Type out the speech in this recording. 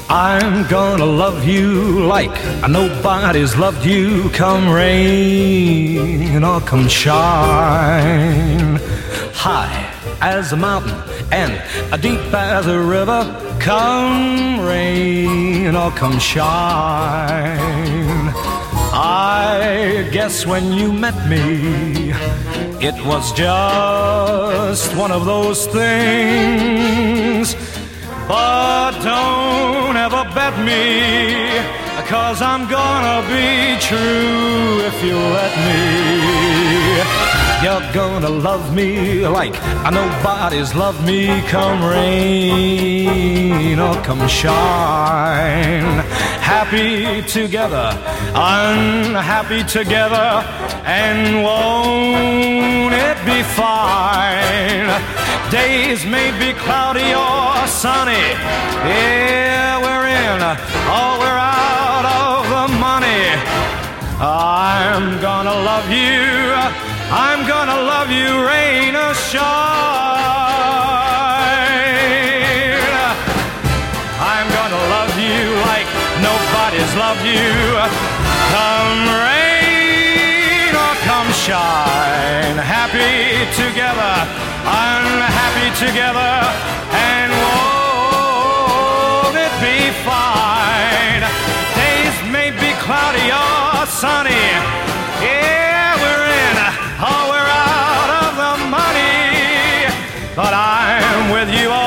I'm gonna love you like nobody's loved you. Come rain or come shine. High as a mountain and deep as a river. Come rain or come shine. I guess when you met me, it was just one of those things. But don't ever bet me, 'cause I'm gonna be true if you let me. You're gonna love me like nobody's loved me. Come rain or come shine. Happy together, unhappy together, and won't it be fine? Days may be cloudy or sunny. Yeah, we're in or we're out of the money. I'm gonna love you. I'm gonna love you, rain or shine. I'm gonna love you like nobody's loved you. Come rain or come shine. Happy together, unhappy together, and won't it be fine? Days may be cloudy or sunny. Yeah, we're in or we're out of the money, but I'm with you all